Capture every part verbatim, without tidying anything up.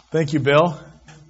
Thank you, Bill.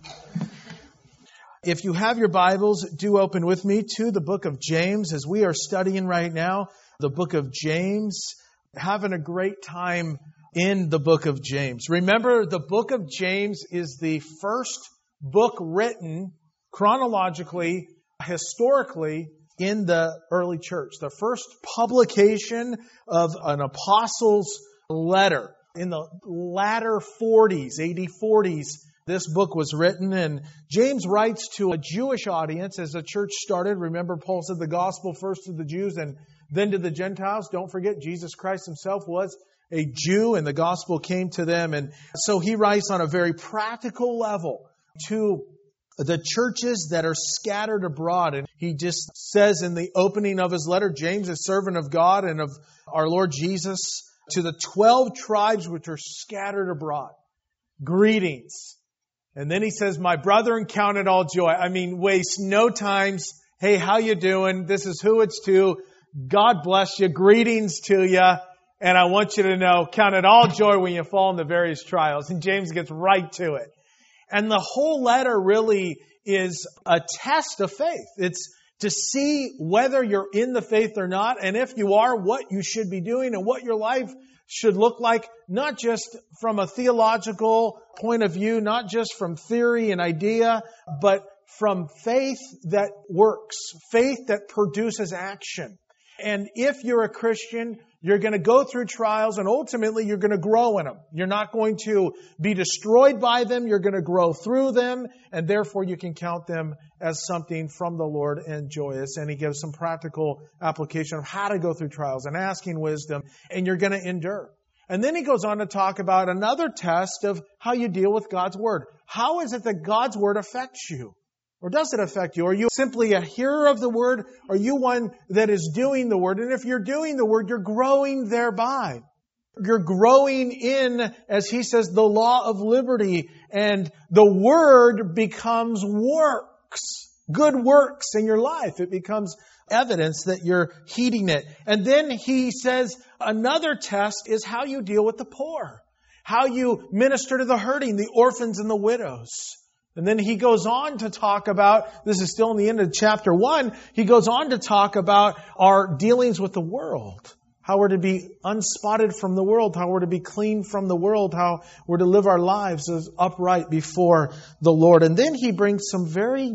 If you have your Bibles, do open with me to the book of James as we are studying right now. The book of James, having a great time in the book of James. Remember, the book of James is the first book written chronologically, historically, in the early church. The first publication of an apostle's letter. In the latter forties, A D forties, this book was written, and James writes to a Jewish audience as the church started. Remember, Paul said the gospel first to the Jews and then to the Gentiles. Don't forget, Jesus Christ himself was a Jew, and the gospel came to them. And so he writes on a very practical level to the churches that are scattered abroad. And he just says in the opening of his letter, James, a servant of God and of our Lord Jesus, to the twelve tribes which are scattered abroad. Greetings. And then he says, my brethren, count it all joy. I mean, waste no times. Hey, how you doing? This is who it's to. God bless you. Greetings to you. And I want you to know, count it all joy when you fall into various trials. And James gets right to it. And the whole letter really is a test of faith. It's to see whether you're in the faith or not, and if you are, what you should be doing and what your life should look like, not just from a theological point of view, not just from theory and idea, but from faith that works, faith that produces action. And if you're a Christian, you're going to go through trials and ultimately you're going to grow in them. You're not going to be destroyed by them. You're going to grow through them, and therefore you can count them as something from the Lord and joyous. And he gives some practical application of how to go through trials and asking wisdom, and you're going to endure. And then he goes on to talk about another test of how you deal with God's Word. How is it that God's Word affects you? Or does it affect you? Are you simply a hearer of the Word? Are you one that is doing the Word? And if you're doing the Word, you're growing thereby. You're growing in, as he says, the law of liberty. And the Word becomes works. Good works in your life. It becomes evidence that you're heeding it. And then he says another test is how you deal with the poor. How you minister to the hurting, the orphans and the widows. And then he goes on to talk about, this is still in the end of chapter one, he goes on to talk about our dealings with the world. How we're to be unspotted from the world, how we're to be clean from the world, how we're to live our lives as upright before the Lord. And then he brings some very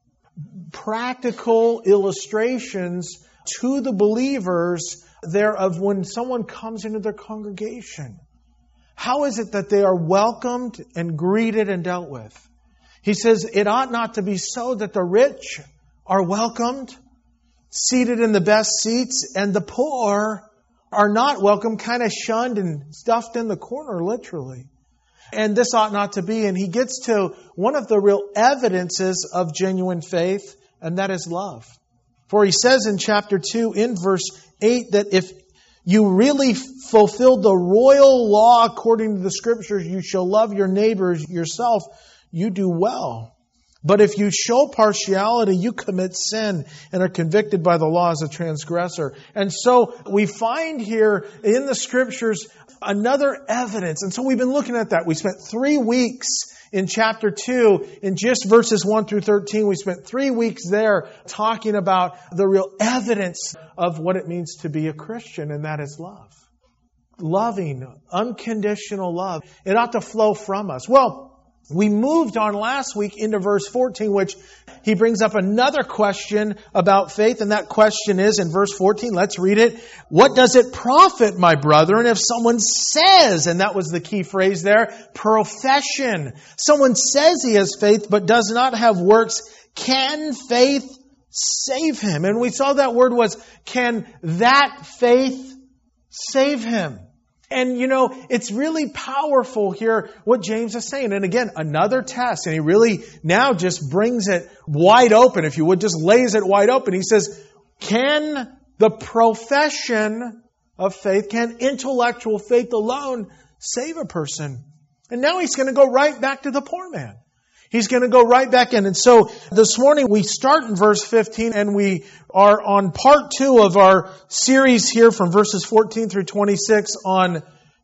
practical illustrations to the believers there of when someone comes into their congregation. How is it that they are welcomed and greeted and dealt with? He says, it ought not to be so that the rich are welcomed, seated in the best seats, and the poor are not welcome, kind of shunned and stuffed in the corner, literally. And this ought not to be. And he gets to one of the real evidences of genuine faith, and that is love. For he says in chapter two, in verse eight, that if you really fulfill the royal law according to the Scriptures, you shall love your neighbors yourself, you do well. But if you show partiality, you commit sin and are convicted by the law as a transgressor. And so we find here in the Scriptures another evidence. And so we've been looking at that. We spent three weeks in chapter two, in just verses one through thirteen. We spent three weeks there talking about the real evidence of what it means to be a Christian, and that is love. Loving, unconditional love. It ought to flow from us. Well, we moved on last week into verse fourteen, which he brings up another question about faith. And that question is in verse fourteen. Let's read it. What does it profit, my brethren, if someone says, and that was the key phrase there, profession. Someone says he has faith but does not have works. Can faith save him? And we saw that word was, can that faith save him? And, you know, it's really powerful here what James is saying. And again, another test. And he really now just brings it wide open, if you would, just lays it wide open. He says, can the profession of faith, can intellectual faith alone save a person? And now he's going to go right back to the poor man. He's going to go right back in. And so this morning we start in verse fifteen, and we are on part two of our series here from verses fourteen through twenty-six on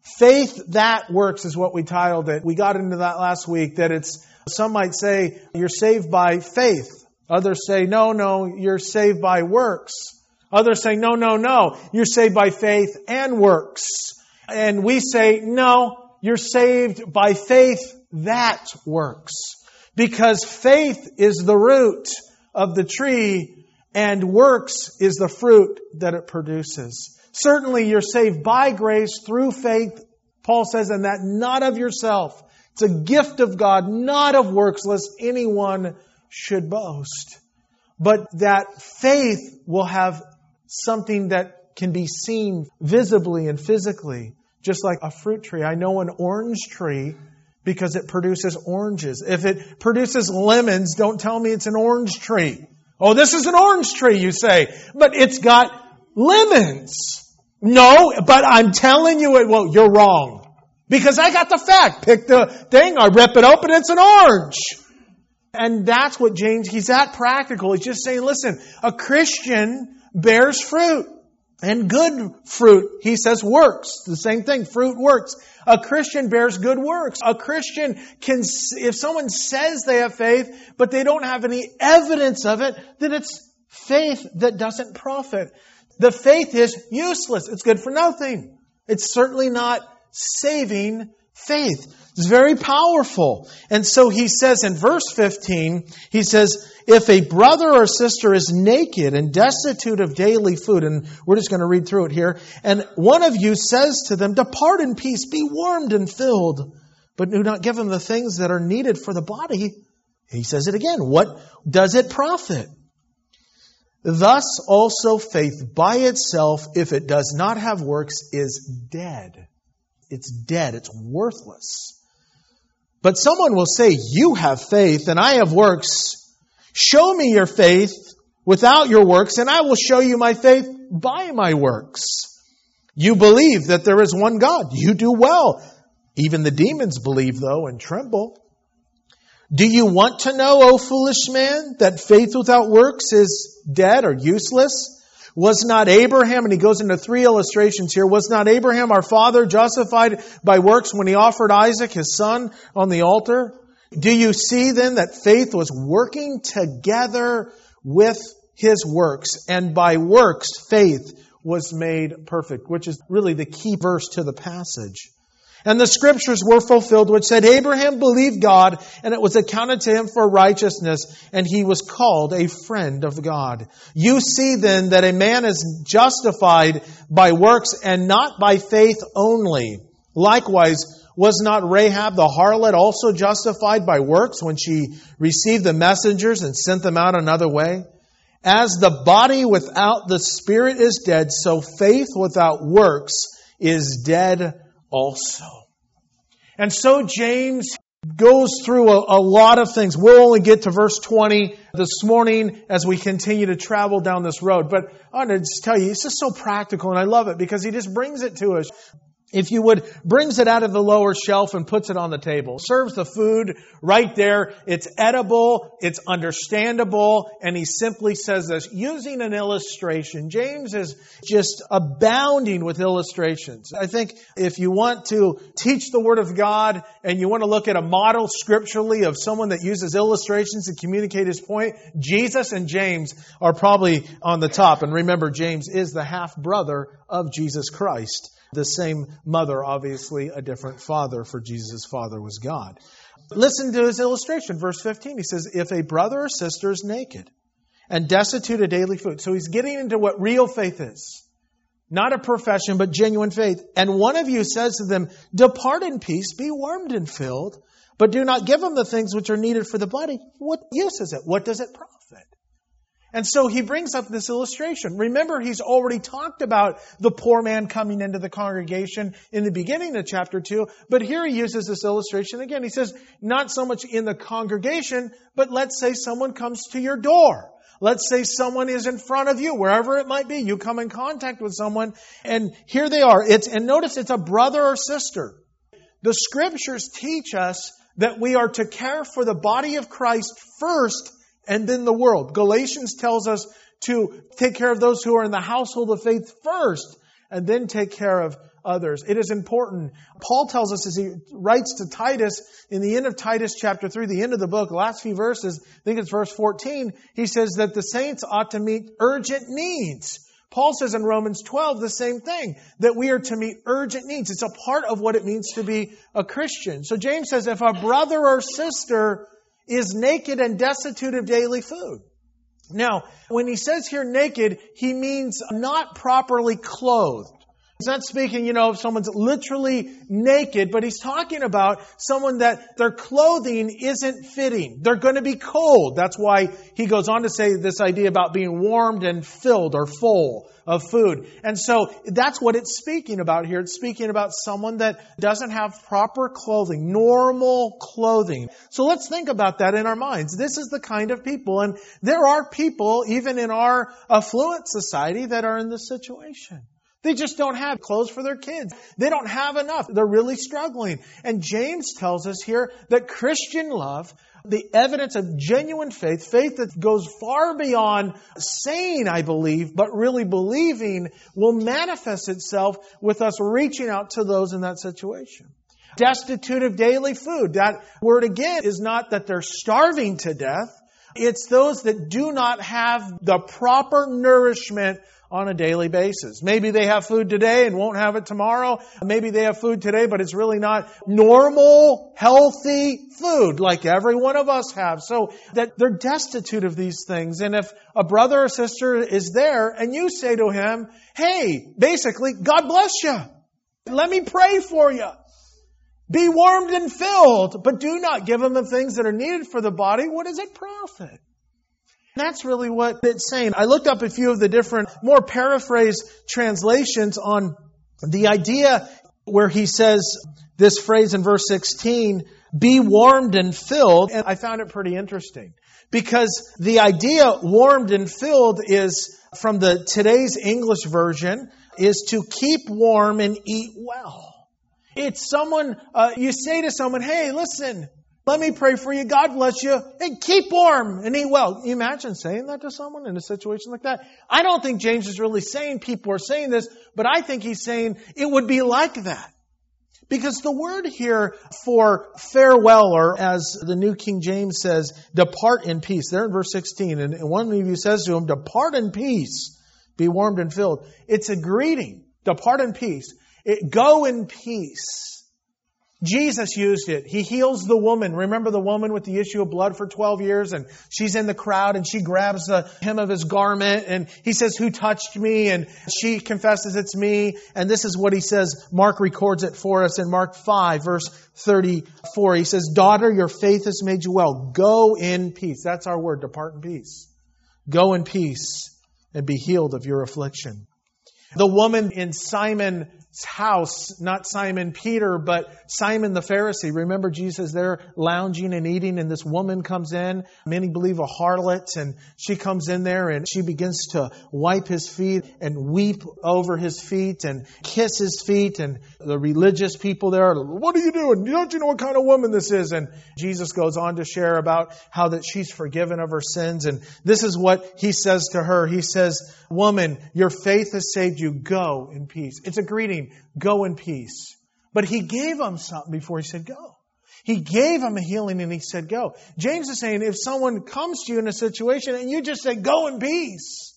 Faith that works is what we titled it. We got into that last week, that it's, some might say you're saved by faith. Others say, no, no, you're saved by works. Others say, no, no, no, you're saved by faith and works. And we say, no, you're saved by faith that works. Because faith is the root of the tree and works is the fruit that it produces. Certainly you're saved by grace through faith, Paul says, and that not of yourself. It's a gift of God, not of works, lest anyone should boast. But that faith will have something that can be seen visibly and physically, just like a fruit tree. I know an orange tree because it produces oranges. If it produces lemons, don't tell me it's an orange tree. Oh, this is an orange tree, you say, but it's got lemons. No, but I'm telling you it, well, you're wrong. Because I got the fact. Pick the thing, I rip it open, it's an orange. And that's what James, he's that practical. He's just saying, listen, a Christian bears fruit. And good fruit, he says, works. The same thing, fruit works. A Christian bears good works. A Christian can, if someone says they have faith, but they don't have any evidence of it, then it's faith that doesn't profit. The faith is useless. It's good for nothing. It's certainly not saving faith. It's very powerful. And so he says in verse fifteen, he says, if a brother or sister is naked and destitute of daily food, and we're just going to read through it here, and one of you says to them, depart in peace, be warmed and filled, but do not give them the things that are needed for the body. He says it again, what does it profit? Thus also faith by itself, if it does not have works, is dead. It's dead. It's worthless. But someone will say, you have faith and I have works. Show me your faith without your works, and I will show you my faith by my works. You believe that there is one God. You do well. Even the demons believe, though, and tremble. Do you want to know, O foolish man, that faith without works is dead or useless? Was not Abraham, and he goes into three illustrations here, was not Abraham our father justified by works when he offered Isaac his son on the altar? Do you see then that faith was working together with his works, and by works faith was made perfect, which is really the key verse to the passage. And the scriptures were fulfilled, which said, Abraham believed God, and it was accounted to him for righteousness, and he was called a friend of God. You see then that a man is justified by works and not by faith only. Likewise, was not Rahab the harlot also justified by works when she received the messengers and sent them out another way? As the body without the spirit is dead, so faith without works is dead also. And so James goes through a, a lot of things. We'll only get to verse twenty this morning as we continue to travel down this road. But I want to just tell you, it's just so practical, and I love it because he just brings it to us. If you would, brings it out of the lower shelf and puts it on the table. Serves the food right there. It's edible. It's understandable. And he simply says this, using an illustration. James is just abounding with illustrations. I think if you want to teach the Word of God and you want to look at a model scripturally of someone that uses illustrations to communicate his point, Jesus and James are probably on the top. And remember, James is the half-brother of Jesus Christ. The same mother, obviously a different father, for Jesus' father was God. Listen to his illustration, verse fifteen. He says, if a brother or sister is naked and destitute of daily food. So he's getting into what real faith is. Not a profession, but genuine faith. And one of you says to them, depart in peace, be warmed and filled, but do not give them the things which are needed for the body. What use is it? What does it profit? And so he brings up this illustration. Remember, he's already talked about the poor man coming into the congregation in the beginning of chapter two. But here he uses this illustration again. He says, not so much in the congregation, but let's say someone comes to your door. Let's say someone is in front of you, wherever it might be. You come in contact with someone, and here they are. It's, and notice it's a brother or sister. The scriptures teach us that we are to care for the body of Christ first, and then the world. Galatians tells us to take care of those who are in the household of faith first, and then take care of others. It is important. Paul tells us as he writes to Titus in the end of Titus chapter three, the end of the book, last few verses, I think it's verse fourteen, he says that the saints ought to meet urgent needs. Paul says in Romans twelve the same thing, that we are to meet urgent needs. It's a part of what it means to be a Christian. So James says if a brother or sister is naked and destitute of daily food. Now, when he says here naked, he means not properly clothed. He's not speaking, you know, if someone's literally naked, but he's talking about someone that their clothing isn't fitting. They're going to be cold. That's why he goes on to say this idea about being warmed and filled or full of food. And so that's what it's speaking about here. It's speaking about someone that doesn't have proper clothing, normal clothing. So let's think about that in our minds. This is the kind of people, and there are people, even in our affluent society, that are in this situation. They just don't have clothes for their kids. They don't have enough. They're really struggling. And James tells us here that Christian love, the evidence of genuine faith, faith that goes far beyond saying, I believe, but really believing, will manifest itself with us reaching out to those in that situation. Destitute of daily food. That word again is not that they're starving to death. It's those that do not have the proper nourishment on a daily basis. Maybe they have food today and won't have it tomorrow. Maybe they have food today, but it's really not normal, healthy food like every one of us have. So that they're destitute of these things. And if a brother or sister is there and you say to him, hey, basically, God bless you. Let me pray for you. Be warmed and filled, but do not give them the things that are needed for the body. What does it profit? That's really what it's saying. I looked up a few of the different, more paraphrased translations on the idea where he says this phrase in verse sixteen, be warmed and filled. And I found it pretty interesting because the idea warmed and filled is from the today's English version is to keep warm and eat well. It's someone, uh, you say to someone, hey, listen, let me pray for you. God bless you. Hey, keep warm and eat well. Can you imagine saying that to someone in a situation like that? I don't think James is really saying people are saying this, but I think he's saying it would be like that. Because the word here for farewell, or as the New King James says, depart in peace. There in verse sixteen, and one of you says to him, depart in peace, be warmed and filled. It's a greeting. Depart in peace. It, go in peace. Jesus used it. He heals the woman. Remember the woman with the issue of blood for twelve years, and she's in the crowd and she grabs the hem of his garment and he says, who touched me? And she confesses it's me. And this is what he says. Mark records it for us in Mark five, verse thirty-four. He says, daughter, your faith has made you well. Go in peace. That's our word, depart in peace. Go in peace and be healed of your affliction. The woman in Simon's house, not Simon Peter, but Simon the Pharisee. Remember Jesus there lounging and eating, and this woman comes in. Many believe a harlot, and she comes in there and she begins to wipe his feet and weep over his feet and kiss his feet. And the religious people there are, what are you doing? Don't you know what kind of woman this is? And Jesus goes on to share about how that she's forgiven of her sins. And this is what he says to her. He says, woman, your faith has saved you. Go in peace. It's a greeting. Go in peace. But he gave him something before he said go. He gave him a healing and he said go. James is saying if someone comes to you in a situation and you just say go in peace,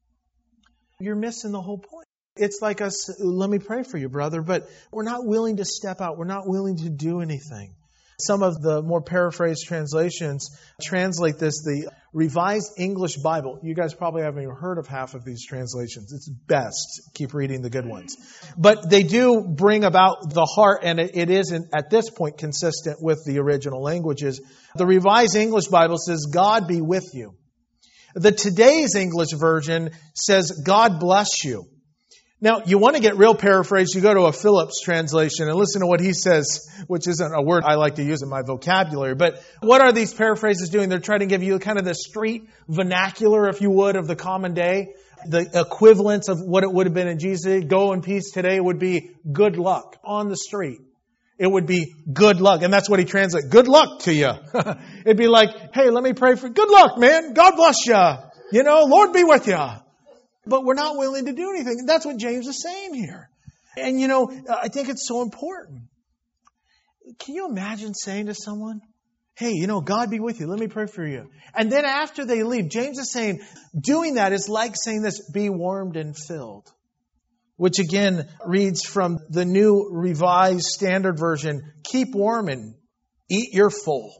you're missing the whole point. It's like us, let me pray for you, brother, but we're not willing to step out. We're not willing to do anything. Some of the more paraphrased translations translate this, the Revised English Bible. You guys probably haven't even heard of half of these translations. It's best. Keep reading the good ones. But they do bring about the heart, and it, it isn't at this point consistent with the original languages. The Revised English Bible says, God be with you. The Today's English version says, God bless you. Now, you want to get real paraphrased, you go to a Phillips translation and listen to what he says, which isn't a word I like to use in my vocabulary. But what are these paraphrases doing? They're trying to give you kind of the street vernacular, if you would, of the common day. The equivalence of what it would have been in Jesus. Go in peace today would be good luck on the street. It would be good luck. And that's what he translates. Good luck to you. It'd be like, hey, let me pray for good luck, man. God bless you. You know, Lord be with you. But we're not willing to do anything. And that's what James is saying here. And you know, I think it's so important. Can you imagine saying to someone, hey, you know, God be with you. Let me pray for you. And then after they leave, James is saying, doing that is like saying this, be warmed and filled. Which again reads from the New Revised Standard Version, keep warm and eat your full.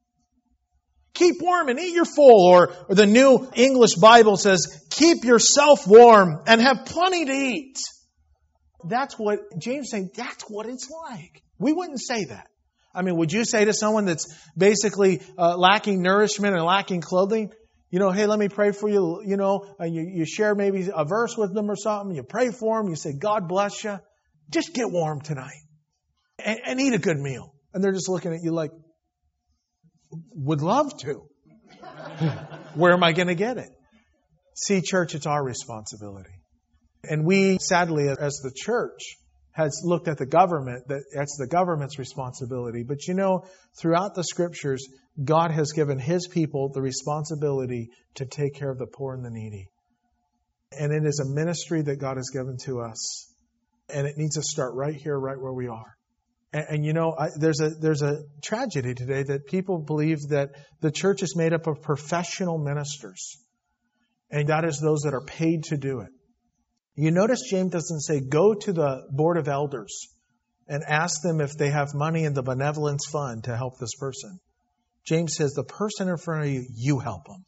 Keep warm and eat your full. Or, or the New English Bible says, keep yourself warm and have plenty to eat. That's what James is saying. That's what it's like. We wouldn't say that. I mean, would you say to someone that's basically uh, lacking nourishment and lacking clothing, you know, hey, let me pray for you, you know, and you, you share maybe a verse with them or something, you pray for them, you say, God bless you, just get warm tonight and, and eat a good meal. And they're just looking at you like, would love to. Where am I going to get it? See, church, it's our responsibility. And we, sadly, as the church, has looked at the government, that that's the government's responsibility. But you know, throughout the Scriptures, God has given His people the responsibility to take care of the poor and the needy. And it is a ministry that God has given to us. And it needs to start right here, right where we are. And, and you know, I, there's a there's a tragedy today that people believe that the church is made up of professional ministers. And that is those that are paid to do it. You notice James doesn't say, go to the board of elders and ask them if they have money in the benevolence fund to help this person. James says, the person in front of you, you help them.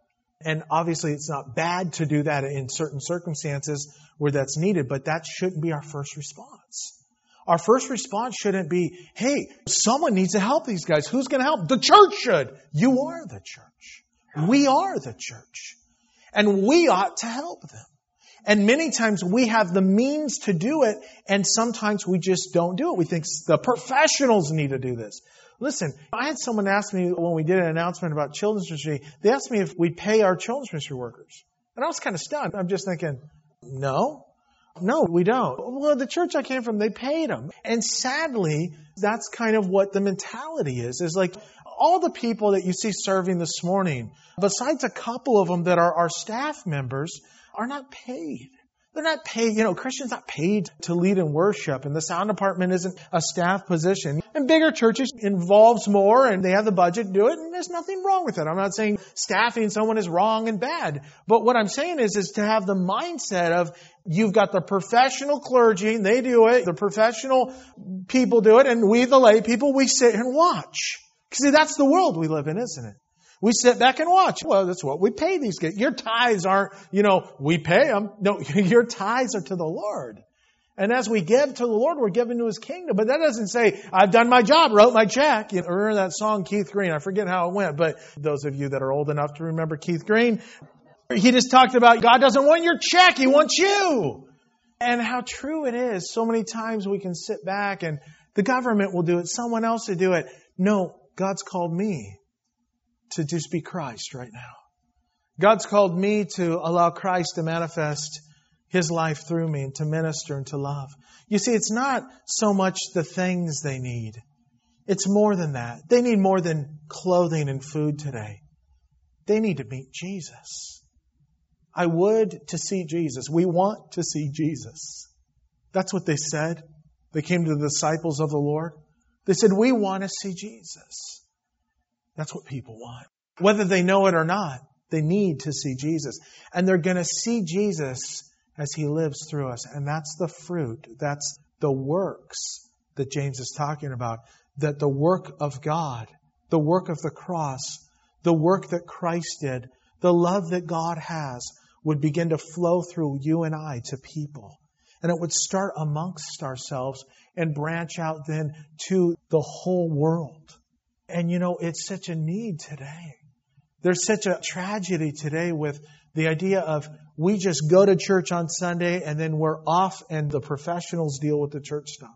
And obviously it's not bad to do that in certain circumstances where that's needed, but that shouldn't be our first response. Our first response shouldn't be, hey, someone needs to help these guys. Who's going to help? The church should. You are the church. We are the church. And we ought to help them. And many times we have the means to do it, and sometimes we just don't do it. We think the professionals need to do this. Listen, I had someone ask me when we did an announcement about children's ministry, they asked me if we'd pay our children's ministry workers. And I was kind of stunned. I'm just thinking, no, no, we don't. Well, the church I came from, they paid them. And sadly, that's kind of what the mentality is, is like all the people that you see serving this morning, besides a couple of them that are our staff members, are not paid. They're not paid. You know, Christians not paid to lead in worship, and the sound department isn't a staff position. And bigger churches involves more, and they have the budget to do it, and there's nothing wrong with it. I'm not saying staffing someone is wrong and bad. But what I'm saying is, is to have the mindset of you've got the professional clergy, and they do it. The professional people do it, and we, the lay people, we sit and watch. See, that's the world we live in, isn't it? We sit back and watch. Well, that's what we pay these guys. Your tithes aren't, you know, we pay them. No, your tithes are to the Lord. And as we give to the Lord, we're giving to His kingdom. But that doesn't say, I've done my job, wrote my check. You know, remember that song, Keith Green? I forget how it went, but those of you that are old enough to remember Keith Green, he just talked about God doesn't want your check, He wants you. And how true it is. So many times we can sit back and the government will do it, someone else will do it. No, God's called me to just be Christ right now. God's called me to allow Christ to manifest His life through me and to minister and to love. You see, it's not so much the things they need. It's more than that. They need more than clothing and food today. They need to meet Jesus. I would to see Jesus. We want to see Jesus. That's what they said. They came to the disciples of the Lord. They said, we want to see Jesus. That's what people want. Whether they know it or not, they need to see Jesus. And they're going to see Jesus as He lives through us. And that's the fruit. That's the works that James is talking about. That the work of God, the work of the cross, the work that Christ did, the love that God has would begin to flow through you and I to people. And it would start amongst ourselves and branch out then to the whole world. And you know, it's such a need today. There's such a tragedy today with the idea of we just go to church on Sunday and then we're off and the professionals deal with the church stuff.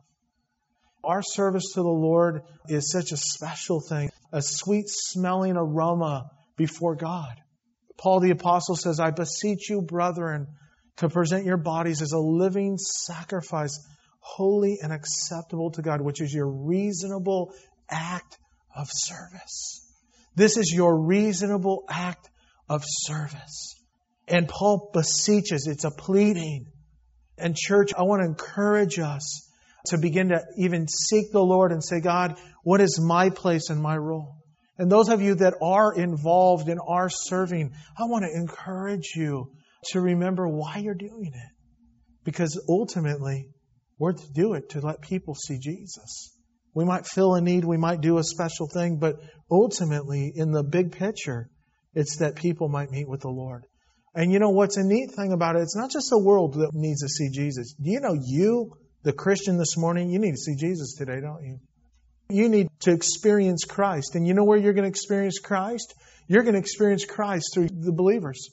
Our service to the Lord is such a special thing, a sweet smelling aroma before God. Paul the Apostle says, I beseech you, brethren, to present your bodies as a living sacrifice, holy and acceptable to God, which is your reasonable act of service. This is your reasonable act of service. And Paul beseeches, it's a pleading. And church, I want to encourage us to begin to even seek the Lord and say, God, what is my place and my role? And those of you that are involved and are serving, I want to encourage you to remember why you're doing it. Because ultimately, we're to do it to let people see Jesus. We might fill a need, we might do a special thing, but ultimately, in the big picture, it's that people might meet with the Lord. And you know what's a neat thing about it? It's not just the world that needs to see Jesus. Do you know you, the Christian this morning, you need to see Jesus today, don't you? You need to experience Christ. And you know where you're going to experience Christ? You're going to experience Christ through the believers.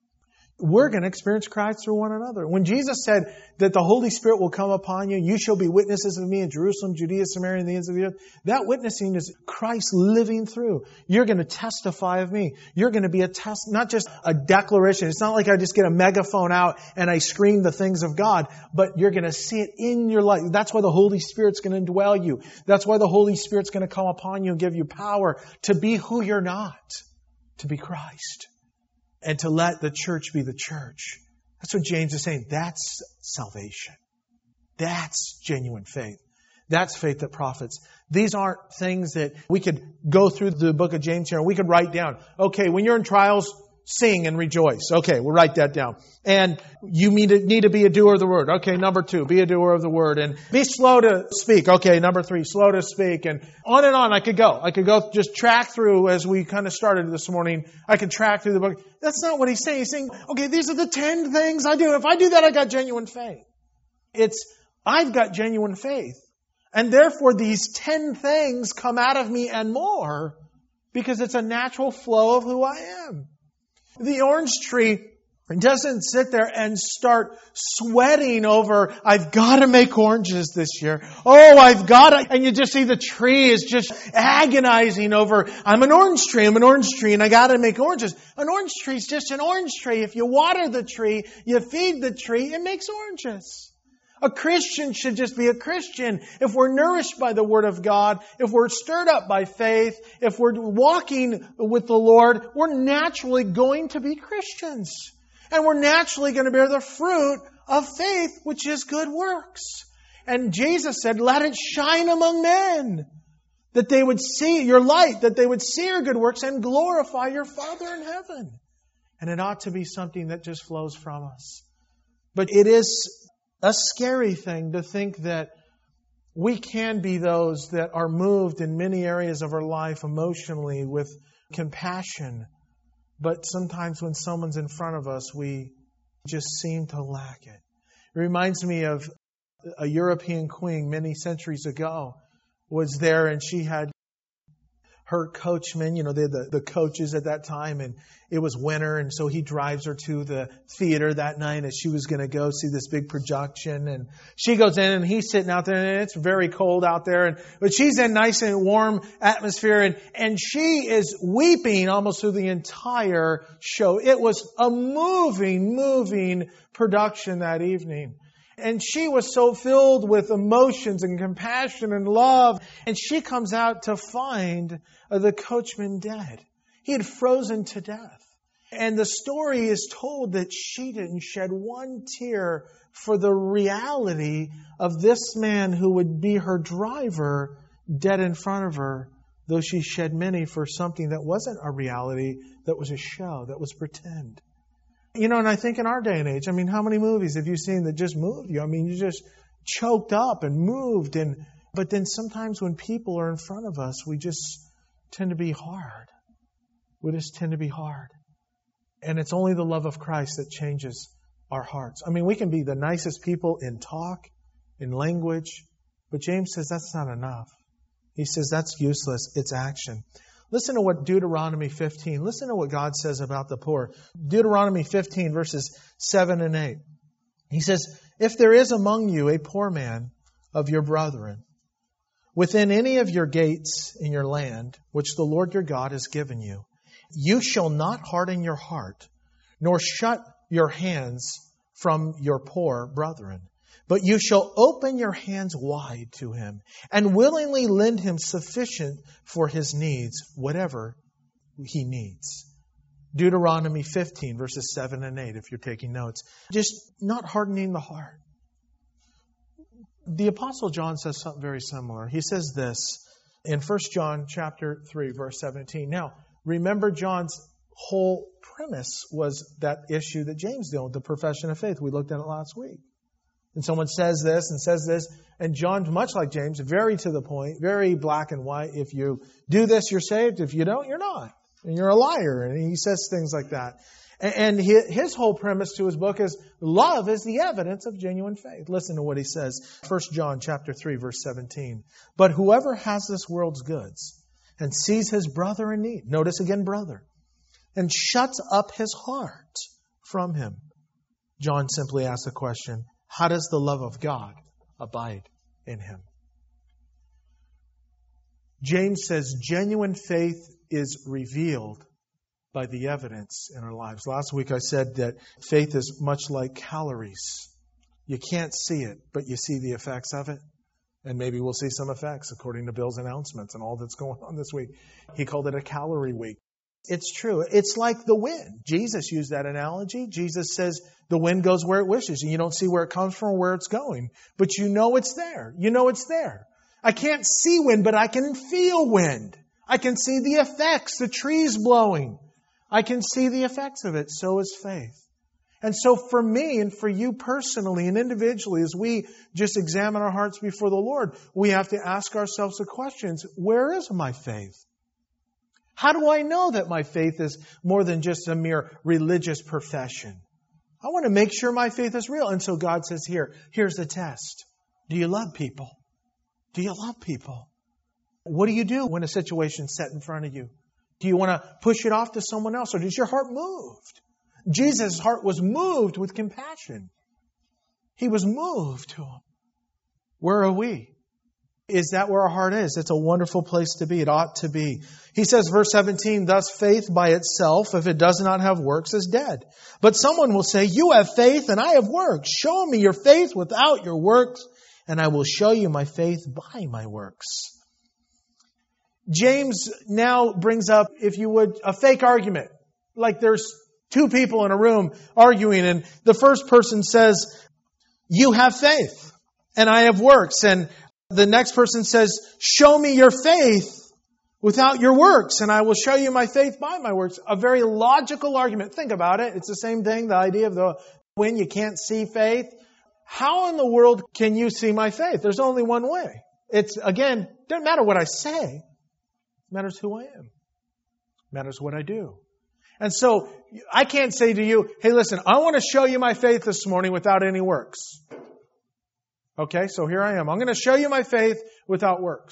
We're going to experience Christ through one another. When Jesus said that the Holy Spirit will come upon you, you shall be witnesses of me in Jerusalem, Judea, Samaria, and the ends of the earth. That witnessing is Christ living through. You're going to testify of me. You're going to be a test, not just a declaration. It's not like I just get a megaphone out and I scream the things of God, but you're going to see it in your life. That's why the Holy Spirit's going to indwell you. That's why the Holy Spirit's going to come upon you and give you power to be who you're not, to be Christ. And to let the church be the church. That's what James is saying. That's salvation. That's genuine faith. That's faith that profits. These aren't things that we could go through the book of James here and we could write down. Okay, when you're in trials, sing and rejoice. Okay, we'll write that down. And you need to, need to be a doer of the word. Okay, number two, be a doer of the word. And be slow to speak. Okay, number three, slow to speak. And on and on I could go. I could go just track through as we kind of started this morning. I could track through the book. That's not what he's saying. He's saying, okay, these are the ten things I do. If I do that, I got genuine faith. It's, I've got genuine faith. And therefore, these ten things come out of me and more because it's a natural flow of who I am. The orange tree doesn't sit there and start sweating over, I've got to make oranges this year. Oh, I've got to. And you just see the tree is just agonizing over, I'm an orange tree, I'm an orange tree, and I got to make oranges. An orange tree is just an orange tree. If you water the tree, you feed the tree, it makes oranges. A Christian should just be a Christian. If we're nourished by the Word of God, if we're stirred up by faith, if we're walking with the Lord, we're naturally going to be Christians. And we're naturally going to bear the fruit of faith, which is good works. And Jesus said, let it shine among men, that they would see your light, that they would see your good works and glorify your Father in heaven. And it ought to be something that just flows from us. But it is a scary thing to think that we can be those that are moved in many areas of our life emotionally with compassion. But sometimes when someone's in front of us, we just seem to lack it. It reminds me of a European queen many centuries ago was there and she had her coachman, you know, they had the, the coaches at that time, and it was winter, and so he drives her to the theater that night as she was going to go see this big production, and she goes in, and he's sitting out there, and it's very cold out there, and but she's in nice and warm atmosphere, and, and she is weeping almost through the entire show. It was a moving, moving production that evening. And she was so filled with emotions and compassion and love. And she comes out to find the coachman dead. He had frozen to death. And the story is told that she didn't shed one tear for the reality of this man who would be her driver dead in front of her, though she shed many for something that wasn't a reality, that was a show, that was pretend. You know, and I think in our day and age, I mean, how many movies have you seen that just moved you? I mean, you just choked up and moved. and But then sometimes when people are in front of us, we just tend to be hard. We just tend to be hard. And it's only the love of Christ that changes our hearts. I mean, we can be the nicest people in talk, in language, but James says that's not enough. He says that's useless. It's action. Listen to what Deuteronomy fifteen, listen to what God says about the poor. Deuteronomy fifteen, verses seven and eight. He says, if there is among you a poor man of your brethren, within any of your gates in your land, which the Lord your God has given you, you shall not harden your heart, nor shut your hands from your poor brethren. But you shall open your hands wide to him and willingly lend him sufficient for his needs, whatever he needs. Deuteronomy fifteen, verses seven and eight, if you're taking notes. Just not hardening the heart. The Apostle John says something very similar. He says this in First John chapter three, verse seventeen. Now, remember John's whole premise was that issue that James dealt with, the profession of faith. We looked at it last week. And someone says this and says this, and John, much like James, very to the point, very black and white. If you do this, you're saved. If you don't, you're not. And you're a liar. And he says things like that. And his whole premise to his book is love is the evidence of genuine faith. Listen to what he says. First John chapter three, verse seventeen. But whoever has this world's goods and sees his brother in need, notice again brother, and shuts up his heart from him. John simply asks the question, how does the love of God abide in him? James says genuine faith is revealed by the evidence in our lives. Last week I said that faith is much like calories. You can't see it, but you see the effects of it. And maybe we'll see some effects according to Bill's announcements and all that's going on this week. He called it a calorie week. It's true. It's like the wind. Jesus used that analogy. Jesus says the wind goes where it wishes, and you don't see where it comes from or where it's going. But you know it's there. You know it's there. I can't see wind, but I can feel wind. I can see the effects, the trees blowing. I can see the effects of it. So is faith. And so for me and for you personally and individually, as we just examine our hearts before the Lord, we have to ask ourselves the questions, where is my faith? How do I know that my faith is more than just a mere religious profession? I want to make sure my faith is real. And so God says here, here's the test. Do you love people? Do you love people? What do you do when a situation's set in front of you? Do you want to push it off to someone else, or is your heart moved? Jesus' heart was moved with compassion. He was moved to him. Where are we? Is that where our heart is? It's a wonderful place to be. It ought to be. He says, verse seventeen, thus faith by itself, if it does not have works, is dead. But someone will say, you have faith and I have works. Show me your faith without your works, and I will show you my faith by my works. James now brings up, if you would, a fake argument. Like there's two people in a room arguing, and the first person says, you have faith and I have works. And the next person says, show me your faith without your works, and I will show you my faith by my works. A very logical argument. Think about it. It's the same thing, the idea of the when you can't see faith. How in the world can you see my faith? There's only one way. It's, again, doesn't matter what I say. It matters who I am. It matters what I do. And so, I can't say to you, hey, listen, I want to show you my faith this morning without any works. Okay, so here I am. I'm going to show you my faith without works.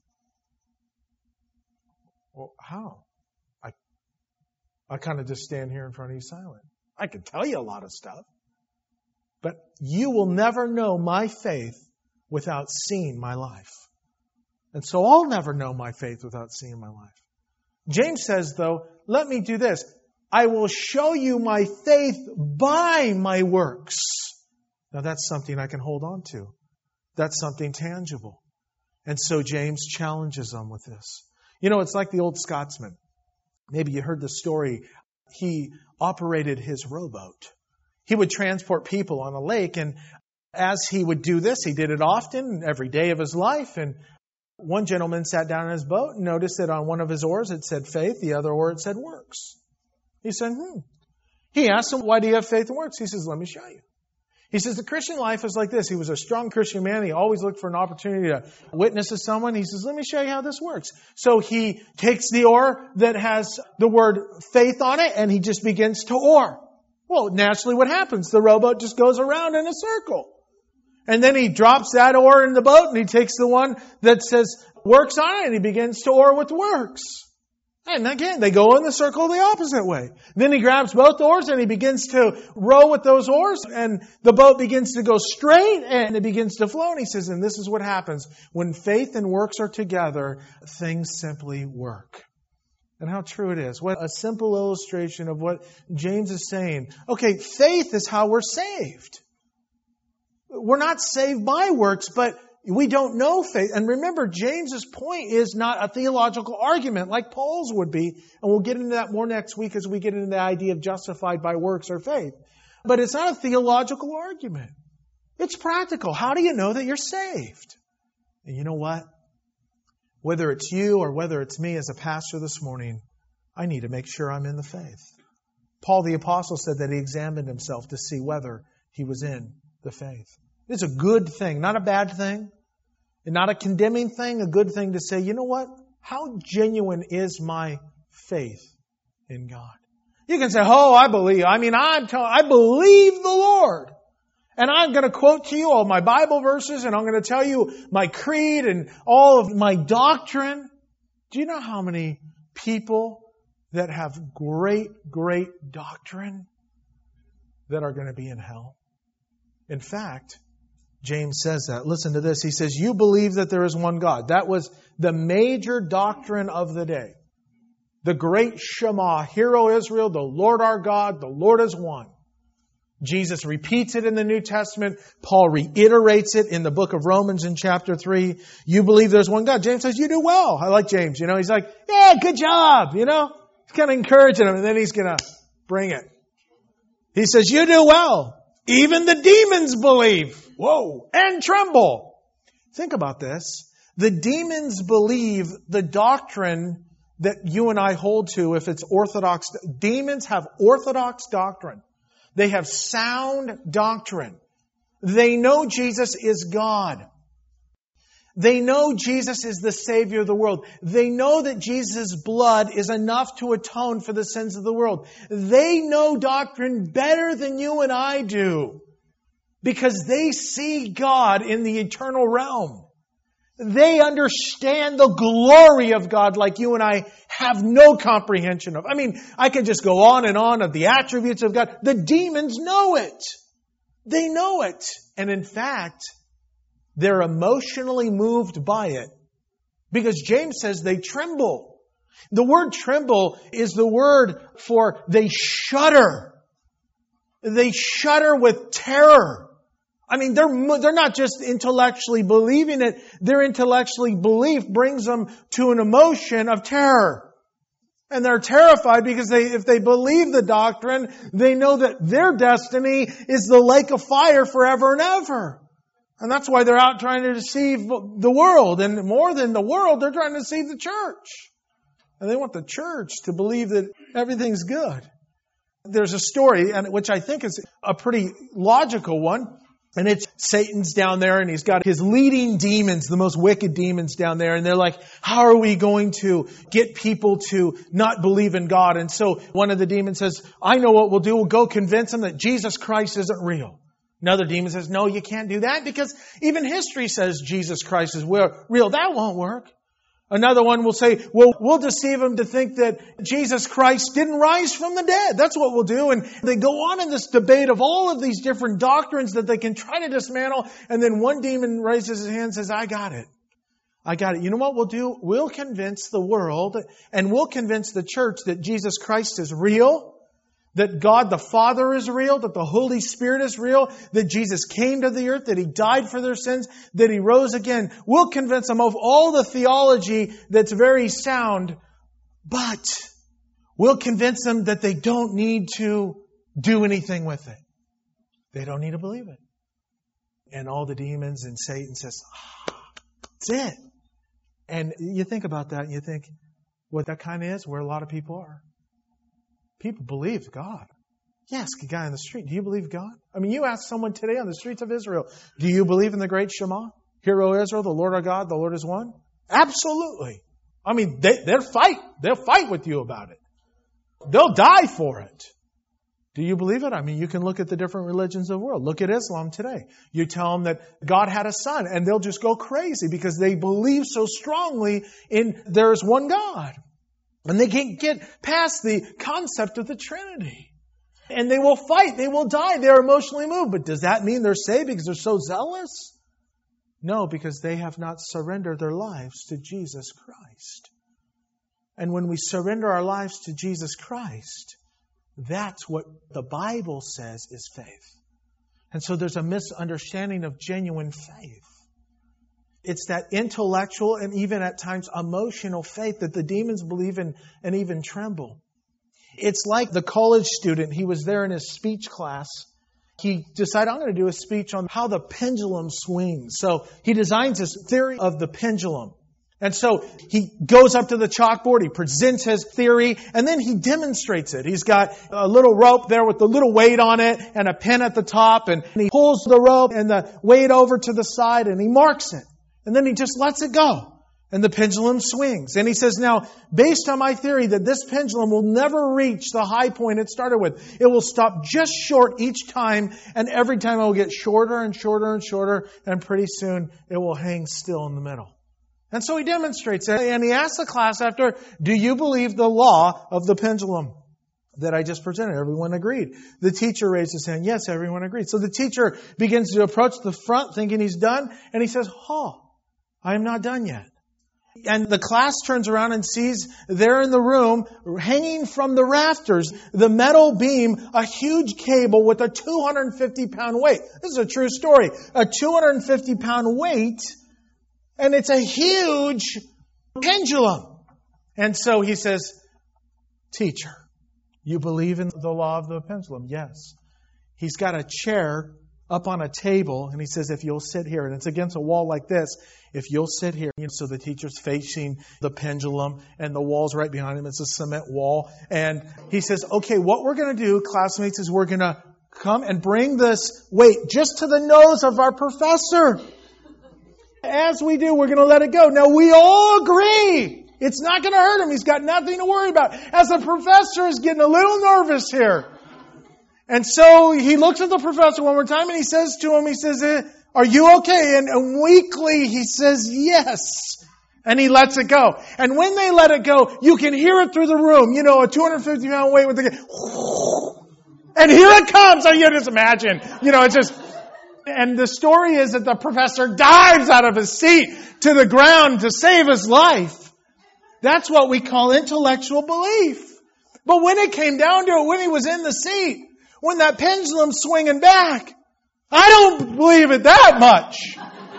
Well, how? I I kind of just stand here in front of you silent. I could tell you a lot of stuff. But you will never know my faith without seeing my life. And so I'll never know my faith without seeing my life. James says, though, let me do this. I will show you my faith by my works. Now that's something I can hold on to. That's something tangible. And so James challenges them with this. You know, it's like the old Scotsman. Maybe you heard the story. He operated his rowboat. He would transport people on a lake, and as he would do this, he did it often, every day of his life. And one gentleman sat down in his boat and noticed that on one of his oars it said faith, the other oar it said works. He said, hmm. He asked him, why do you have faith and works? He says, let me show you. He says, the Christian life is like this. He was a strong Christian man. He always looked for an opportunity to witness to someone. He says, let me show you how this works. So he takes the oar that has the word faith on it, and he just begins to oar. Well, naturally what happens? The rowboat just goes around in a circle. And then he drops that oar in the boat, and he takes the one that says works on it, and he begins to oar with works. And again, they go in the circle the opposite way. Then he grabs both oars and he begins to row with those oars, and the boat begins to go straight and it begins to flow. And he says, and this is what happens. When faith and works are together, things simply work. And how true it is. What a simple illustration of what James is saying. Okay, faith is how we're saved. We're not saved by works, but we don't know faith. And remember, James's point is not a theological argument like Paul's would be. And we'll get into that more next week as we get into the idea of justified by works or faith. But it's not a theological argument. It's practical. How do you know that you're saved? And you know what? Whether it's you or whether it's me as a pastor this morning, I need to make sure I'm in the faith. Paul the Apostle said that he examined himself to see whether he was in the faith. It's a good thing, not a bad thing, and not a condemning thing, a good thing to say, you know what? How genuine is my faith in God? You can say, oh, I believe. I mean, I'm telling, I believe the Lord. And I'm going to quote to you all my Bible verses, and I'm going to tell you my creed and all of my doctrine. Do you know how many people that have great, great doctrine that are going to be in hell? In fact, James says that. Listen to this. He says, you believe that there is one God. That was the major doctrine of the day. The great Shema, Hear, O Israel, the Lord our God, the Lord is one. Jesus repeats it in the New Testament. Paul reiterates it in the book of Romans in chapter three. You believe there's one God. James says, you do well. I like James. You know, he's like, yeah, good job. You know, he's kind of encouraging him, and then he's going to bring it. He says, you do well. Even the demons believe. Whoa. And tremble. Think about this. The demons believe the doctrine that you and I hold to if it's orthodox. Demons have orthodox doctrine. They have sound doctrine. They know Jesus is God. They know Jesus is the Savior of the world. They know that Jesus' blood is enough to atone for the sins of the world. They know doctrine better than you and I do because they see God in the eternal realm. They understand the glory of God like you and I have no comprehension of. I mean, I could just go on and on of the attributes of God. The demons know it. They know it. And in fact, they're emotionally moved by it. Because James says they tremble. The word tremble is the word for they shudder. They shudder with terror. I mean, they're they're not just intellectually believing it. Their intellectually belief brings them to an emotion of terror. And they're terrified because they, if they believe the doctrine, they know that their destiny is the lake of fire forever and ever. And that's why they're out trying to deceive the world. And more than the world, they're trying to deceive the church. And they want the church to believe that everything's good. There's a story, and which I think is a pretty logical one. And it's Satan's down there, and he's got his leading demons, the most wicked demons down there. And they're like, how are we going to get people to not believe in God? And so one of the demons says, I know what we'll do. We'll go convince them that Jesus Christ isn't real. Another demon says, no, you can't do that because even history says Jesus Christ is real. That won't work. Another one will say, well, we'll deceive them to think that Jesus Christ didn't rise from the dead. That's what we'll do. And they go on in this debate of all of these different doctrines that they can try to dismantle. And then one demon raises his hand and says, I got it. I got it. You know what we'll do? We'll convince the world and we'll convince the church that Jesus Christ is real, that God the Father is real, that the Holy Spirit is real, that Jesus came to the earth, that He died for their sins, that He rose again. We'll convince them of all the theology that's very sound, but we'll convince them that they don't need to do anything with it. They don't need to believe it. And all the demons and Satan says, ah, that's it. And you think about that and you think, what that kind of is where a lot of people are. People believe God. You ask a guy on the street, do you believe God? I mean, you ask someone today on the streets of Israel, do you believe in the great Shema? Hear, O Israel, the Lord our God, the Lord is one? Absolutely. I mean, they, they'll fight. They'll fight with you about it. They'll die for it. Do you believe it? I mean, you can look at the different religions of the world. Look at Islam today. You tell them that God had a son, and they'll just go crazy because they believe so strongly in there's one God. And they can't get past the concept of the Trinity. And they will fight. They will die. They're emotionally moved. But does that mean they're saved because they're so zealous? No, because they have not surrendered their lives to Jesus Christ. And when we surrender our lives to Jesus Christ, that's what the Bible says is faith. And so there's a misunderstanding of genuine faith. It's that intellectual and even at times emotional faith that the demons believe in and even tremble. It's like the college student. He was there in his speech class he decided, I'm going to do a speech on how the pendulum swings. So he designs this theory of the pendulum. And so he goes up to the chalkboard, he presents his theory, and then he demonstrates it. He's got a little rope there with a little weight on it and a pin at the top, and he pulls the rope and the weight over to the side and he marks it. And then he just lets it go. And the pendulum swings. And he says, now, based on my theory that this pendulum will never reach the high point it started with. It will stop just short each time, and every time it will get shorter and shorter and shorter, and pretty soon it will hang still in the middle. And so he demonstrates it, and he asks the class after, do you believe the law of the pendulum that I just presented? Everyone agreed. The teacher raised his hand. Yes, everyone agreed. So the teacher begins to approach the front thinking he's done, and he says, oh, I am not done yet. And the class turns around and sees there in the room, hanging from the rafters, the metal beam, a huge cable with a two hundred fifty pound weight. This is a true story. A two hundred fifty pound weight, and it's a huge pendulum. And so he says, teacher, you believe in the law of the pendulum? Yes. He's got a chair up on a table, and he says, if you'll sit here, and it's against a wall like this, if you'll sit here. So the teacher's facing the pendulum, and the wall's right behind him. It's a cement wall. And he says, okay, what we're going to do, classmates, is we're going to come and bring this weight just to the nose of our professor. As we do, we're going to let it go. Now, we all agree it's not going to hurt him. He's got nothing to worry about. As the professor is getting a little nervous here. And so he looks at the professor one more time and he says to him, he says, are you okay? And, and weakly he says, yes. And he lets it go. And when they let it go, you can hear it through the room. You know, a two hundred fifty pound weight with the... And here it comes. So you just imagine. You know, it's just... And the story is that the professor dives out of his seat to the ground to save his life. That's what we call intellectual belief. But when it came down to it, when he was in the seat, when that pendulum's swinging back, I don't believe it that much.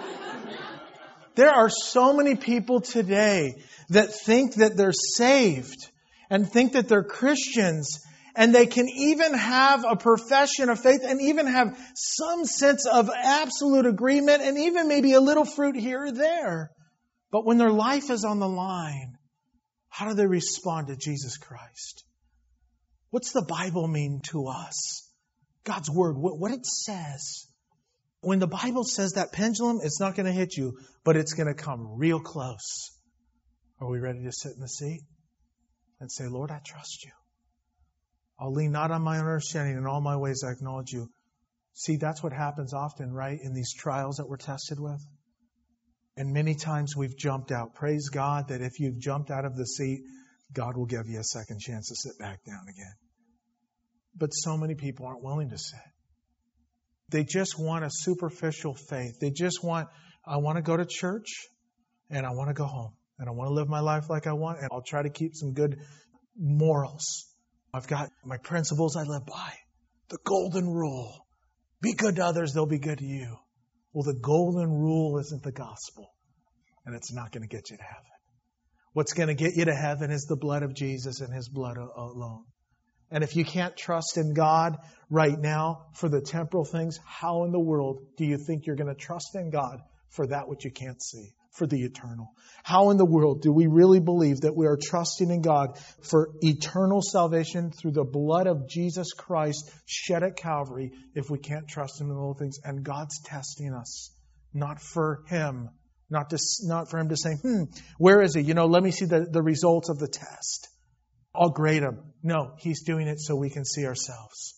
There are so many people today that think that they're saved and think that they're Christians, and they can even have a profession of faith and even have some sense of absolute agreement and even maybe a little fruit here or there. But when their life is on the line, how do they respond to Jesus Christ? What's the Bible mean to us? God's Word, what it says. When the Bible says that pendulum, it's not going to hit you, but it's going to come real close. Are we ready to sit in the seat and say, Lord, I trust you. I'll lean not on my own understanding. In all my ways I acknowledge you. See, that's what happens often, right, in these trials that we're tested with. And many times we've jumped out. Praise God that if you've jumped out of the seat, God will give you a second chance to sit back down again. But so many people aren't willing to sit. They just want a superficial faith. They just want, I want to go to church and I want to go home. And I want to live my life like I want. And I'll try to keep some good morals. I've got my principles I live by. The golden rule. Be good to others, they'll be good to you. Well, the golden rule isn't the gospel. And it's not going to get you to heaven. What's going to get you to heaven is the blood of Jesus and His blood alone. And if you can't trust in God right now for the temporal things, how in the world do you think you're going to trust in God for that which you can't see, for the eternal? How in the world do we really believe that we are trusting in God for eternal salvation through the blood of Jesus Christ shed at Calvary if we can't trust Him in the little things? And God's testing us, not for Him, not to, not for Him to say, hmm, where is He? You know, let me see the, the results of the test. I'll grade Him. No, He's doing it so we can see ourselves.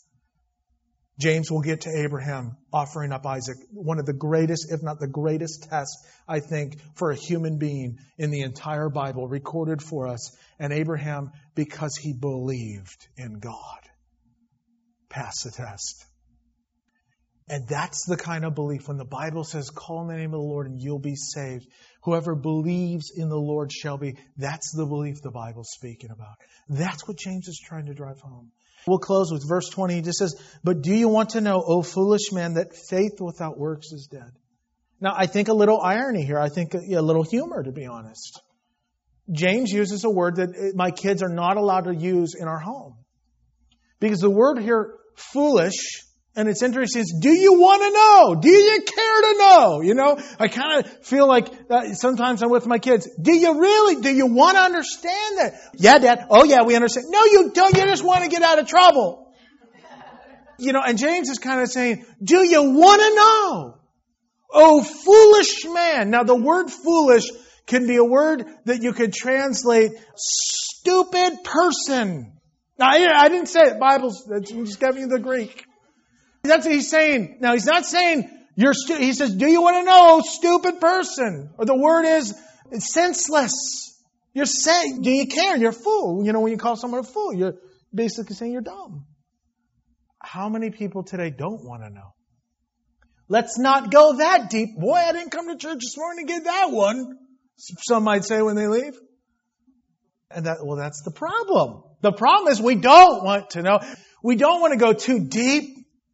James will get to Abraham offering up Isaac. One of the greatest, if not the greatest test, I think, for a human being in the entire Bible recorded for us. And Abraham, because he believed in God, passed the test. And that's the kind of belief. When the Bible says, call on the name of the Lord and you'll be saved. Whoever believes in the Lord shall be. That's the belief the Bible's speaking about. That's what James is trying to drive home. We'll close with verse twenty. He just says, but do you want to know, O foolish man, that faith without works is dead? Now, I think a little irony here. I think a little humor, to be honest. James uses a word that my kids are not allowed to use in our home. Because the word here, foolish, And it's interesting. It's, do you want to know? Do you care to know? You know, I kind of feel like uh, sometimes I'm with my kids. Do you really? Do you want to understand that? Yeah, Dad. Oh, yeah, we understand. No, you don't. You just want to get out of trouble. You know, and James is kind of saying, do you want to know? Oh, foolish man. Now, the word foolish can be a word that you could translate stupid person. Now, I didn't say it. Bible's, I'm just giving you the Greek. That's what he's saying. Now, he's not saying you're stu- he says, do you want to know, stupid person? Or the word is it's senseless. You're saying, do you care? You're a fool. You know, when you call someone a fool, you're basically saying you're dumb. How many people today don't want to know? Let's not go that deep. Boy, I didn't come to church this morning to get that one. Some might say when they leave. And that, well, that's the problem. The problem is we don't want to know. We don't want to go too deep.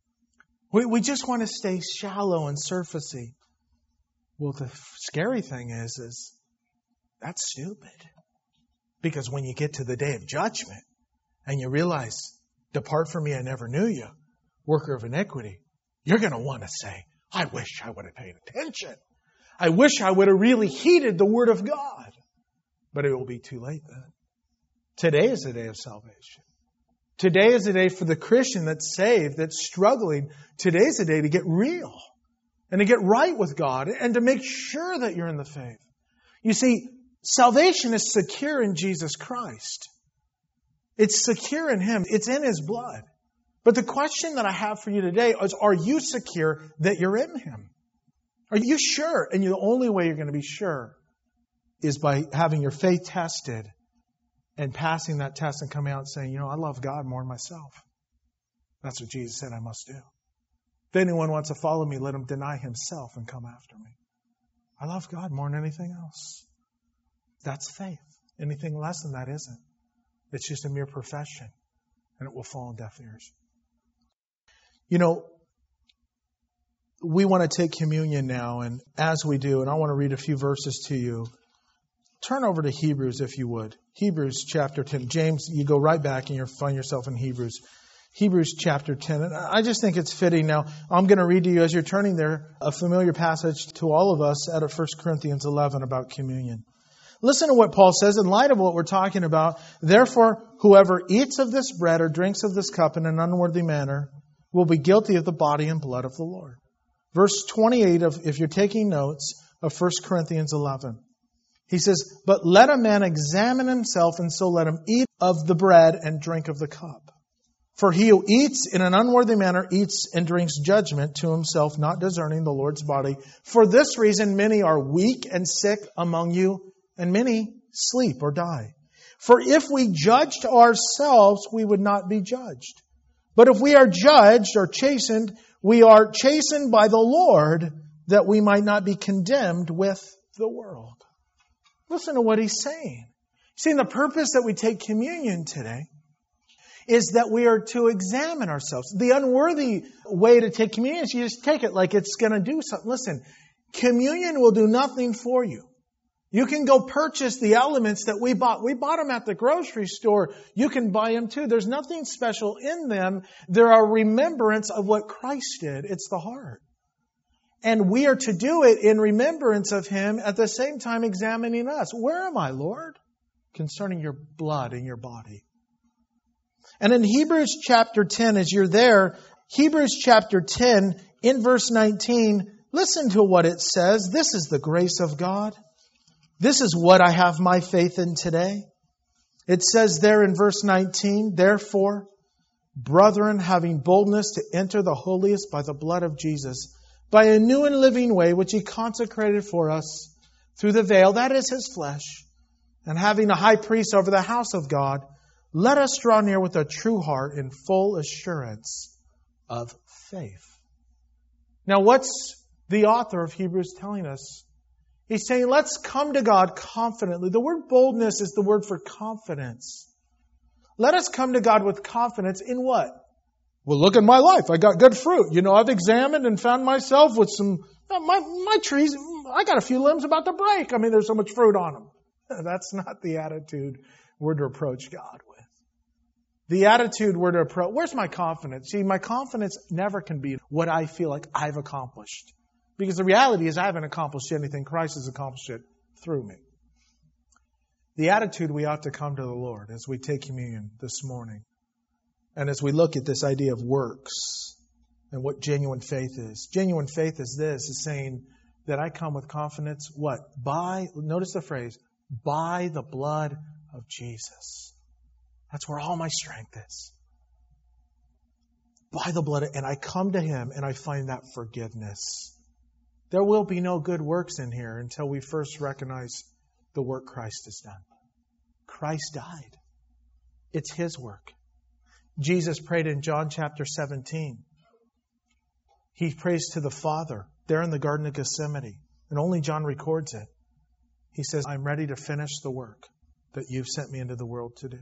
We, we just want to stay shallow and surfacey. Well, the scary thing is, is that's stupid. Because when you get to the day of judgment and you realize, depart from me, I never knew you, worker of iniquity, you're going to want to say, I wish I would have paid attention. I wish I would have really heeded the word of God. But it will be too late then. Today is the day of salvation. Today is the day for the Christian that's saved, that's struggling. Today's the day to get real and to get right with God and to make sure that you're in the faith. You see, salvation is secure in Jesus Christ. It's secure in Him. It's in His blood. But the question that I have for you today is, are you secure that you're in Him? Are you sure? And the only way you're going to be sure is by having your faith tested and passing that test and coming out and saying, you know, I love God more than myself. That's what Jesus said I must do. If anyone wants to follow me, let him deny himself and come after me. I love God more than anything else. That's faith. Anything less than that isn't. It's just a mere profession, and it will fall on deaf ears. You know, we want to take communion now, and as we do, and I want to read a few verses to you. Turn over to Hebrews, if you would. Hebrews chapter ten. James, you go right back and you find yourself in Hebrews. Hebrews chapter ten. And I just think it's fitting. Now, I'm going to read to you, as you're turning there, a familiar passage to all of us out of First Corinthians eleven about communion. Listen to what Paul says in light of what we're talking about. Therefore, whoever eats of this bread or drinks of this cup in an unworthy manner will be guilty of the body and blood of the Lord. Verse twenty-eight, of, if you're taking notes, of First Corinthians eleven. He says, but let a man examine himself, and so let him eat of the bread and drink of the cup. For he who eats in an unworthy manner eats and drinks judgment to himself, not discerning the Lord's body. For this reason many are weak and sick among you, and many sleep or die. For if we judged ourselves, we would not be judged. But if we are judged or chastened, we are chastened by the Lord, that we might not be condemned with the world. Listen to what he's saying. See, the purpose that we take communion today is that we are to examine ourselves. The unworthy way to take communion is you just take it like it's going to do something. Listen, communion will do nothing for you. You can go purchase the elements that we bought. We bought them at the grocery store. You can buy them too. There's nothing special in them. They're a remembrance of what Christ did. It's the heart. And we are to do it in remembrance of Him, at the same time examining us. Where am I, Lord? Concerning your blood and your body. And in Hebrews chapter ten, as you're there, Hebrews chapter ten, in verse nineteen, listen to what it says. This is the grace of God. This is what I have my faith in today. It says there in verse nineteen, therefore, brethren, having boldness to enter the holiest by the blood of Jesus, by a new and living way, which He consecrated for us through the veil, that is His flesh, and having a high priest over the house of God, let us draw near with a true heart in full assurance of faith. Now, what's the author of Hebrews telling us? He's saying, let's come to God confidently. The word boldness is the word for confidence. Let us come to God with confidence in what? Well, look at my life. I got good fruit. You know, I've examined and found myself with some, my, my trees, I got a few limbs about to break. I mean, there's so much fruit on them. That's not the attitude we're to approach God with. The attitude we're to approach, where's my confidence? See, my confidence never can be what I feel like I've accomplished. Because the reality is I haven't accomplished anything. Christ has accomplished it through me. The attitude we ought to come to the Lord as we take communion this morning. And as we look at this idea of works and what genuine faith is. Genuine faith is this, is saying that I come with confidence, what? By, notice the phrase, by the blood of Jesus. That's where all my strength is. By the blood, and I come to Him and I find that forgiveness. There will be no good works in here until we first recognize the work Christ has done. Christ died. It's His work. Jesus prayed in John chapter seventeen. He prays to the Father there in the Garden of Gethsemane. And only John records it. He says, I'm ready to finish the work that you've sent me into the world to do.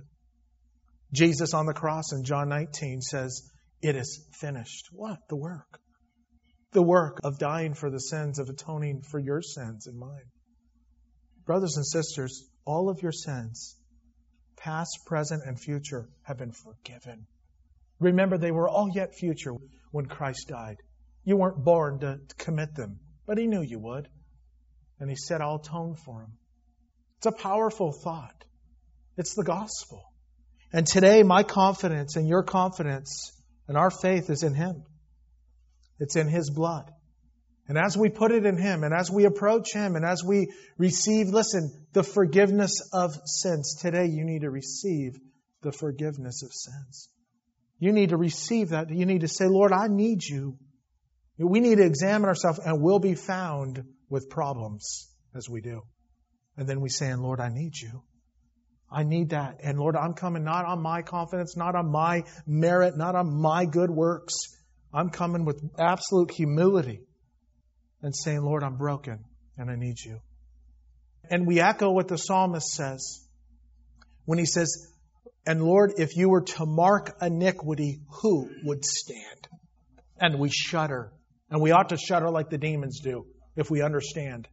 Jesus on the cross in John nineteen says, it is finished. What? The work. The work of dying for the sins, of atoning for your sins and mine. Brothers and sisters, all of your sins, past, present, and future, have been forgiven. Remember, they were all yet future when Christ died. You weren't born to commit them, but He knew you would. And He said, I'll atone for them. It's a powerful thought. It's the gospel. And today, my confidence and your confidence and our faith is in Him. It's in His blood. And as we put it in Him, and as we approach Him, and as we receive, listen, the forgiveness of sins. Today, you need to receive the forgiveness of sins. You need to receive that. You need to say, Lord, I need You. We need to examine ourselves, and we'll be found with problems as we do. And then we say, Lord, I need You. I need that. And Lord, I'm coming not on my confidence, not on my merit, not on my good works. I'm coming with absolute humility and saying, Lord, I'm broken and I need You. And we echo what the psalmist says when he says, and Lord, if You were to mark iniquity, who would stand? And we shudder. And we ought to shudder like the demons do if we understand.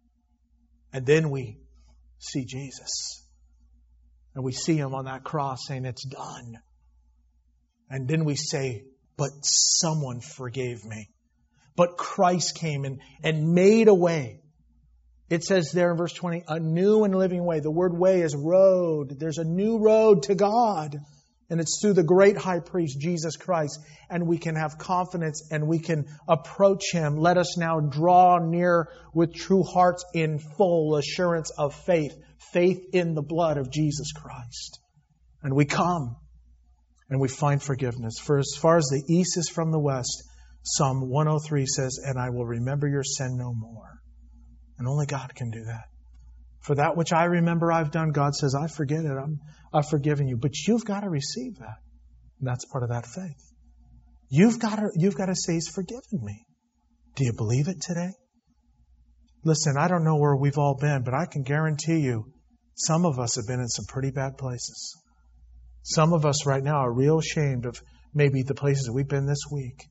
And then we see Jesus. And we see Him on that cross saying, it's done. And then we say, but someone forgave me. But Christ came and, and made a way. It says there in verse twenty, a new and living way. The word way is road. There's a new road to God. And it's through the great high priest, Jesus Christ. And we can have confidence and we can approach Him. Let us now draw near with true hearts in full assurance of faith. Faith in the blood of Jesus Christ. And we come and we find forgiveness. For as far as the east is from the west, Psalm one oh three says, and I will remember your sin no more. And only God can do that. For that which I remember I've done, God says, I forget it. I'm, I've forgiven you. But you've got to receive that. And that's part of that faith. You've got to, you've got to say, He's forgiven me. Do you believe it today? Listen, I don't know where we've all been, but I can guarantee you some of us have been in some pretty bad places. Some of us right now are real ashamed of maybe the places that we've been this week.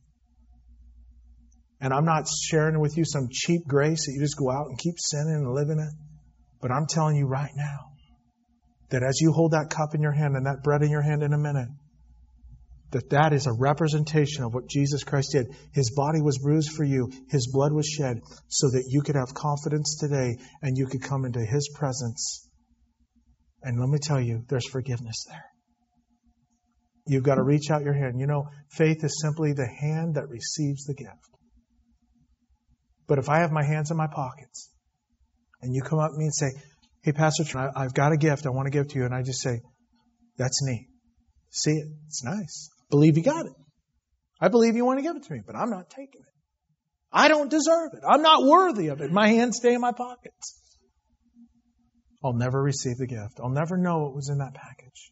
And I'm not sharing with you some cheap grace that you just go out and keep sinning and living it. But I'm telling you right now that as you hold that cup in your hand and that bread in your hand in a minute, that that is a representation of what Jesus Christ did. His body was bruised for you. His blood was shed so that you could have confidence today and you could come into His presence. And let me tell you, there's forgiveness there. You've got to reach out your hand. You know, faith is simply the hand that receives the gift. But if I have my hands in my pockets and you come up to me and say, hey, Pastor, I've got a gift I want to give to you. And I just say, that's neat. See it. It's nice. Believe you got it. I believe you want to give it to me, but I'm not taking it. I don't deserve it. I'm not worthy of it. My hands stay in my pockets. I'll never receive the gift. I'll never know what was in that package.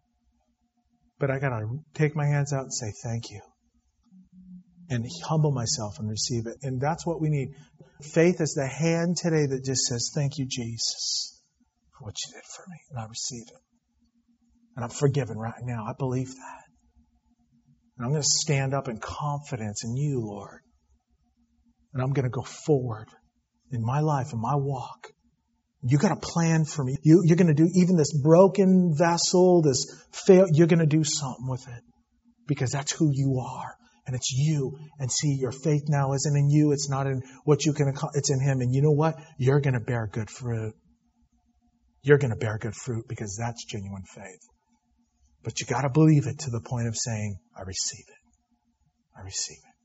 But I got to take my hands out and say, thank you. And humble myself and receive it. And that's what we need. Faith is the hand today that just says, thank you, Jesus, for what you did for me. And I receive it. And I'm forgiven right now. I believe that. And I'm going to stand up in confidence in you, Lord. And I'm going to go forward in my life, in my walk. You got a plan for me. You, you're going to do even this broken vessel, this fail. You're going to do something with it because that's who you are. And it's you. And see, your faith now isn't in you. It's not in what you can accomplish. It's in Him. And you know what? You're going to bear good fruit. You're going to bear good fruit because that's genuine faith. But you got to believe it to the point of saying, I receive it. I receive it.